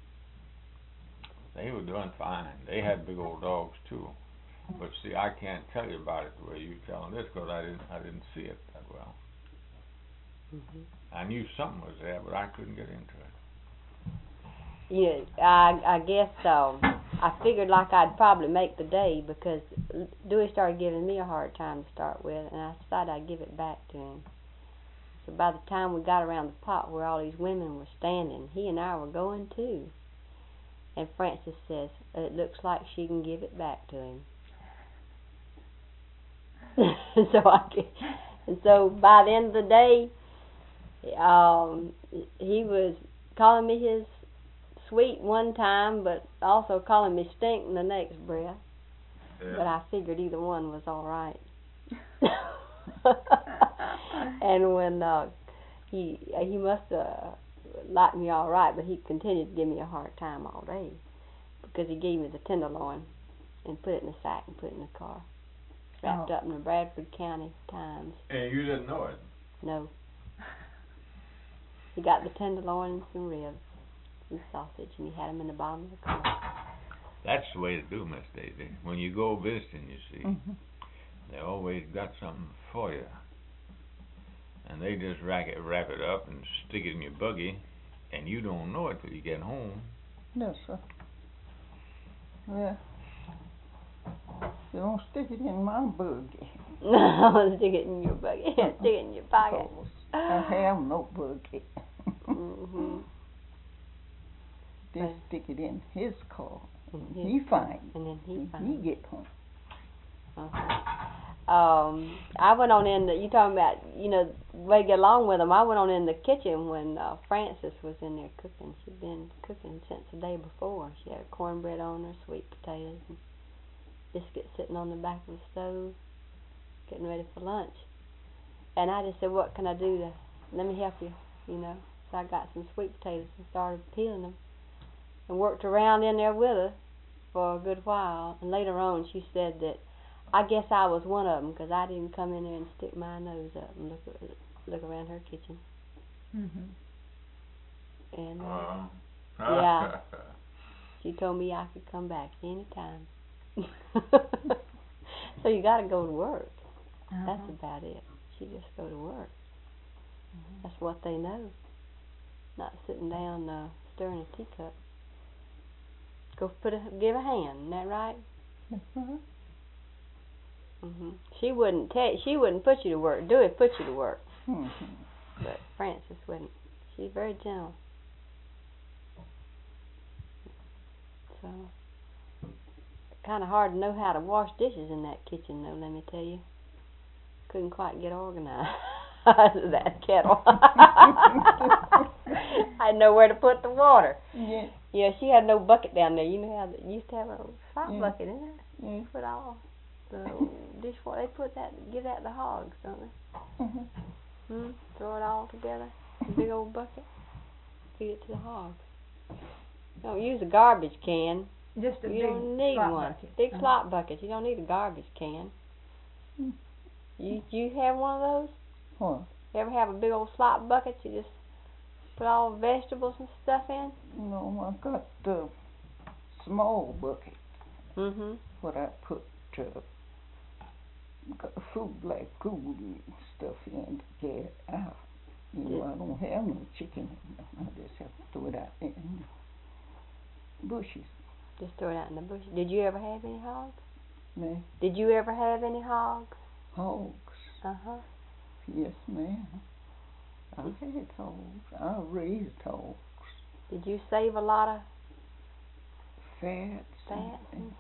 They were doing fine. They had big old dogs too. But see, I can't tell you about it the way you're telling this because I didn't, I didn't see it that well. Mhm. I knew something was there, but I couldn't get into it. Yeah, I I guess um I figured like I'd probably make the day because Dewey started giving me a hard time to start with, and I decided I'd give it back to him. So by the time we got around the pot where all these women were standing, he and I were going too. And Frances says, it looks like she can give it back to him. so I can, and so by the end of the day, um, he was calling me his sweet one time, but also calling me stink in the next breath. Yeah. But I figured either one was all right. And when uh, he he must have liked me all right, but he continued to give me a hard time all day because he gave me the tenderloin and put it in a sack and put it in the car, wrapped Oh. up in the Bradford County Times. And you didn't know it? No. He got the tenderloin and some ribs and sausage, and he had them in the bottom of the car. That's the way to do, Miss Daisy. When you go visiting, you see, Mhm. they always got something for you. And they just rack it, wrap it up and stick it in your buggy, and you don't know it till you get home. Yes, sir. Well, they don't stick it in my buggy. No, stick it in your buggy. Stick it in your pocket. Because I have no buggy. Mhm. They Right. stick it in his car. And He finds and then he when finds he get home. Uh-huh. Um, I went on in the, you talking about, you know, way to get along with them. I went on in the kitchen when uh, Frances was in there cooking. She'd been cooking since the day before. She had cornbread on her, sweet potatoes, and biscuits sitting on the back of the stove, getting ready for lunch. And I just said, what can I do to, let me help you, you know. So I got some sweet potatoes and started peeling them and worked around in there with her for a good while. And later on she said that I guess I was one of them because I didn't come in there and stick my nose up and look look around her kitchen. Mhm. And uh, Uh, Yeah. she told me I could come back any time. So you got to go to work. Uh-huh. That's about it. She just go to work. That's what they know. Not sitting down uh, stirring a teacup. Go put a give a hand. Isn't that right? Mhm. Mhm. She wouldn't tell. She wouldn't put you to work. Do it. Put you to work. Mhm. But Frances wouldn't. She's very gentle. So kind of hard to know how to wash dishes in that kitchen, though. Let me tell you. Couldn't quite get organized. That kettle. I didn't know where to put the water. Yeah. Yeah, she had no bucket down there. You know how they used to have a slop Yeah. bucket, isn't it? Yeah. Put all the dishwater. They put that, give that to hogs, don't they? Mhm. Hmm. Throw it all together, a big old bucket. Feed it to the hogs. Don't use a garbage can. Just a You big don't need slop one. bucket. Big Uh-huh. slop bucket. You don't need a garbage can. Mm. You you have one of those? What? You ever have a big old slop bucket? You just put all the vegetables and stuff in. No, I got the small bucket. Mhm. What I put uh, got food like food and stuff in to get it out. You know, I don't have no chicken. I just have to throw it out in the bushes. Just throw it out in the bush. Did you ever have any hogs? Man, Did you ever have any hogs? hogs. Uh huh. Yes, ma'am. I had hogs. I raised hogs. Did you save a lot of Fats. fat? and-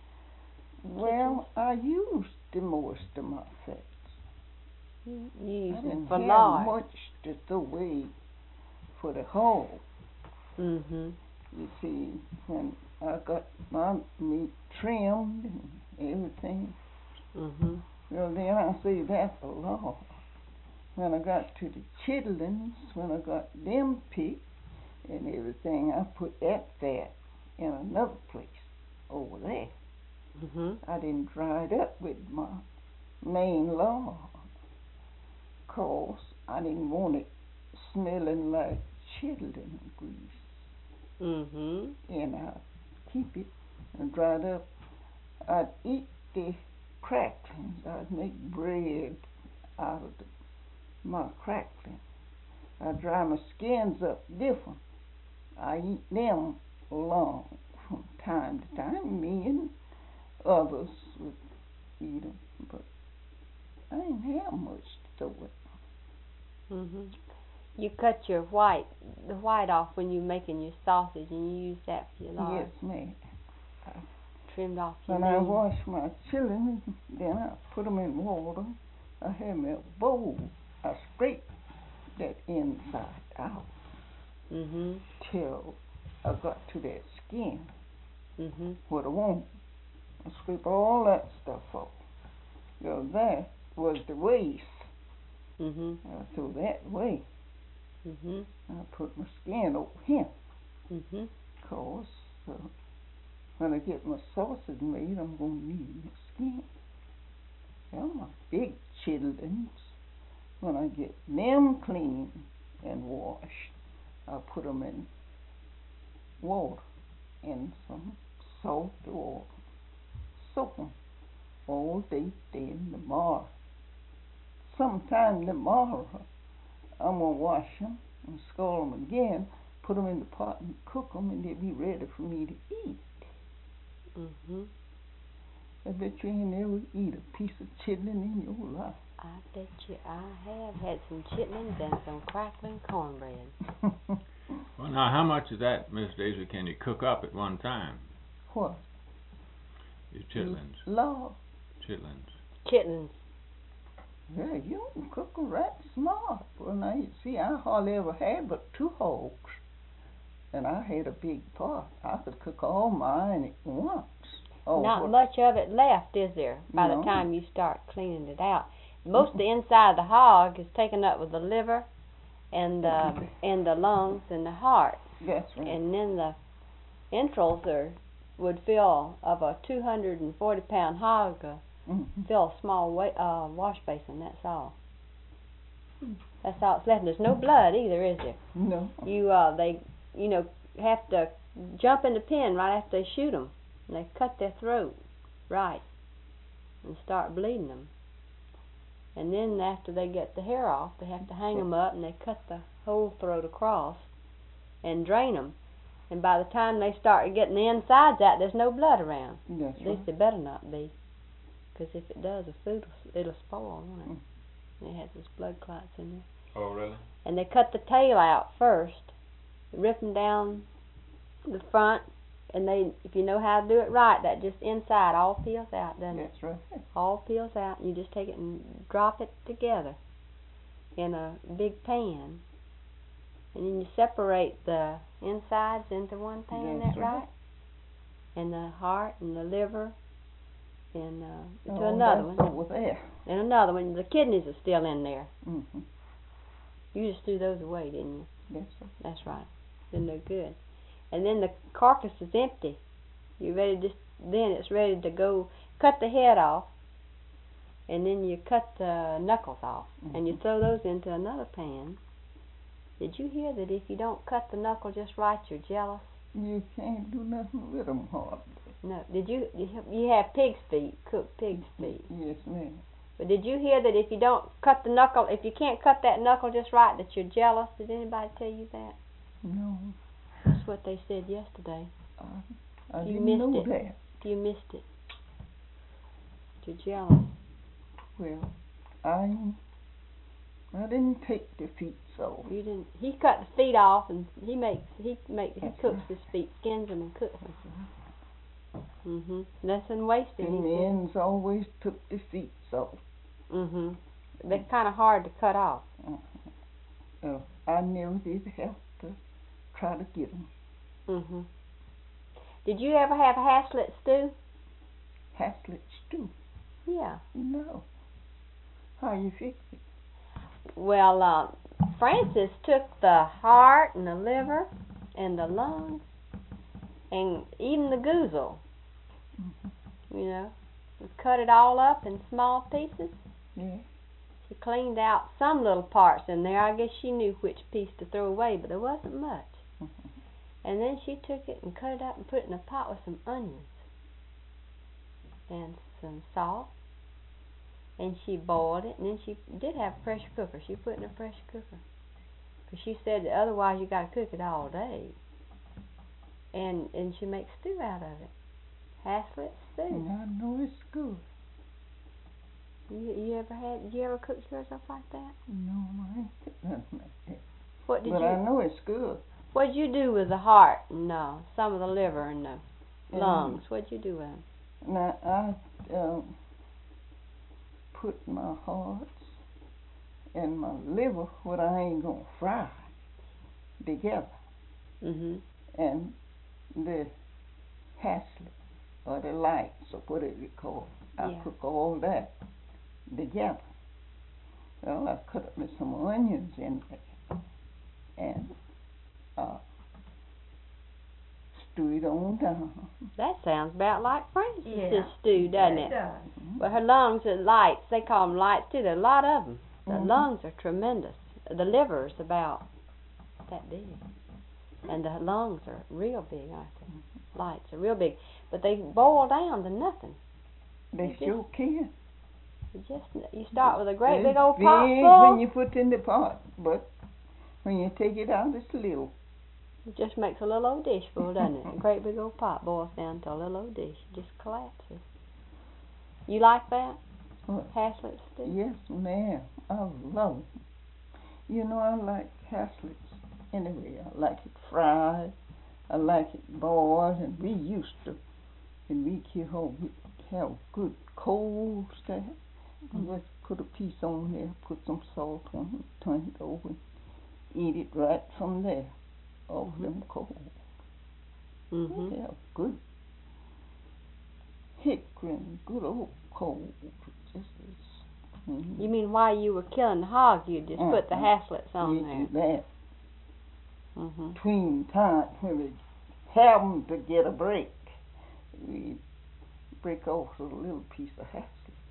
Well, I used the most of my fats. You I used didn't it for have lard. much to throw away for the hog. Mhm. You see, when I got my meat trimmed and everything, Mhm. well, then I saved that for lard. When I got to the chitlins, when I got them picked and everything, I put that fat in another place over there. Mhm. I didn't dry it up with my main lard, 'cause I didn't want it smelling like chitlin grease. Mhm. And I keep it and dry it up. I'd eat the cracklings. I'd make bread out of the, my cracklings. I dry my skins up different. I eat them long from time to time. Me and others would eat them, but I didn't have much to throw it. Mhm. You cut your white, the white off when you're making your sausage, and you use that for your lard. Yes, ma'am. Trimmed off your When I meat. wash my children, then I put them in water. I have me a bowl. I scrape that inside out Mhm. till I got to that skin. Mhm. What I want. I scrape all that stuff off. So that was the waste. Mhm. I threw that away. Mhm. I put my skin over here. Mhm. 'Cause uh, when I get my sausage made, I'm gonna need my skin. Well, my big chitlins, when I get them clean and washed, I put them in water and some salt water. Soak them all day, then tomorrow. Sometime tomorrow, I'm gonna wash them and scald them again, put them in the pot and cook them, and they'll be ready for me to eat. Mhm. I bet you ain't never eat a piece of chitlin in your life. I bet you I have had some chitlins and some crackling cornbread. Well, now, how much of that, Miss Daisy, can you cook up at one time? What? Your chitlins. Lord. Chitlins. Chitlins. Yeah, you can cook 'em right smart. Well, now you see, I hardly ever had but two hogs, and I had a big pot. I could cook all mine at once. Oh, Not what- much of it left, is there, by No. the time you start cleaning it out? Most of the inside of the hog is taken up with the liver and the and the lungs and the heart, That's right. and then the entrails are would fill of a two hundred and forty pound hog. Uh, Mhm. fill a small wa- uh, wash basin. That's all. That's all it's left. There's no blood either, is there? No. You uh, they you know have to jump in the pen right after they shoot them. And they cut their throat, right, and start bleeding them. And then after they get the hair off, they have to hang them up, and they cut the whole throat across and drain them. And by the time they start getting the insides out, there's no blood around. That's At least right. there better not be, because if it does, the food will, it'll spoil, won't it? Mm. It has those blood clots in there. Oh, really? And they cut the tail out first, rip them down the front, and they, if you know how to do it right, that just inside all peels out, doesn't it? That's right. All peels out. You just take it and drop it together in a big pan, And then you separate the insides into one pan, That's that right. right? And the heart and the liver and uh, into Oh, another that's one. over there. And another one. The kidneys are still in there. Mm-hmm. You just threw those away, didn't you? That's right. That's right. Then they're good. And then the carcass is empty. You're ready to, then it's ready to go cut the head off, and then you cut the knuckles off, mm-hmm. and you throw those into another pan. Did you hear that if you don't cut the knuckle just right, you're jealous? You can't do nothing with them hardly. No. Did you, you have pig's feet, cooked pig's feet. Yes, ma'am. But did you hear that if you don't cut the knuckle, if you can't cut that knuckle just right, that you're jealous? Did anybody tell you that? No, That's what they said yesterday. I, I You didn't missed know it. that. You missed it. You're jealous. Well, I I didn't take the feet off. You didn't. He cut the feet off, and he makes he makes he That's cooks right. his feet, skins them, and cooks them. Mhm. Nothing wasted. The he said. men's always took the feet off. Mhm. They're kind of hard to cut off. Uh, uh, I never did have to try to get them. Mhm. Did you ever have haslet stew? Haslet stew? Yeah. No. How you fix it? Well, uh, Francis took the heart and the liver and the lungs and even the goozle, Mm-hmm. you know, and cut it all up in small pieces. Yeah. She cleaned out some little parts in there. I guess she knew which piece to throw away, but there wasn't much. Mm-hmm. And then she took it and cut it up and put it in a pot with some onions and some salt. And she boiled it, and then she did have a pressure cooker. She put it in a pressure cooker. Because she said that otherwise you got to cook it all day. And and she makes stew out of it. Haslet stew. And I know it's good. You you ever had, you ever cook yours up like that? No, I ain't cooked nothing like that. What did but you, I know it's good. what did you do with the heart and uh, some of the liver and the And lungs? What did you do with them? Now, I um, put my hearts and my liver, what I ain't going to fry, together. Mm-hmm. And the haslet, or the lights, or whatever you call it, I Yeah. cook all that together. Well, I cut up with some onions in there, and uh, stew it on down. That sounds about like Francis' Yeah. stew, doesn't Yeah, it? it does. But her lungs are lights. They call them lights too. There are a lot of them. The Mhm. lungs are tremendous. The liver's about that big, and the lungs are real big, aren't they? Lights are real big, but they boil down to nothing. They You sure can. You just you start with a great It's big old big pot full. when you put in the pot, but when you take it out, it's little. It just makes a little old dish full, doesn't it? A great big old pot boils down to a little old dish. It just collapses. You like that? What? Haslet stew? Yes, ma'am. I love it. You know, I like haslets anyway. I like it fried. I like it boiled, and we used to, and we could have, have good cold stuff. Mm-hmm. Just put a piece on there, put some salt on it, turn it over, and eat it right from there, off Mhm. them cold. Mm-hmm. Yeah, good hickory, good old cold. Just as, mm, You mean while you were killing the hog, you just put the Mhm. haslets on you there? do that Mm-hmm. between time when we have 'em to get a break. We break off a little piece of haslet.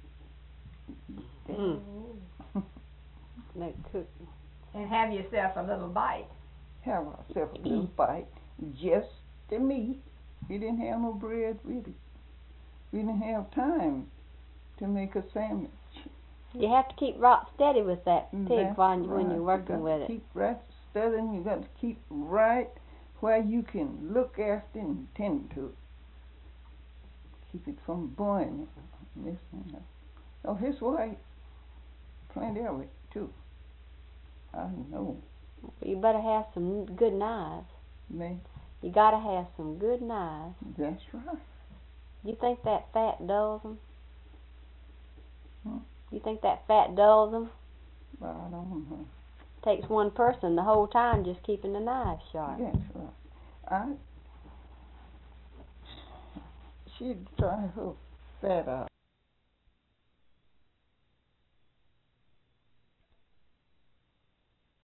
Mm. They cook. And have yourself a little bite. Have ourselves a little bite, just the meat. We didn't have no bread with it. We didn't have time to make a sandwich. You have to keep right steady with that pig That's while you, when right. you're You working got with to it. keep right steady, and you got to keep right where you can look after and tend to it. Keep it from boiling. This and that. Oh, his wife, plenty of it too. I know, You better have some good knives. man. You gotta have some good knives. That's right. You think that fat dulls them? Hmm? You think that fat dulls them? I don't know. takes one person the whole time just keeping the knife sharp. That's right. I, she'd try her better.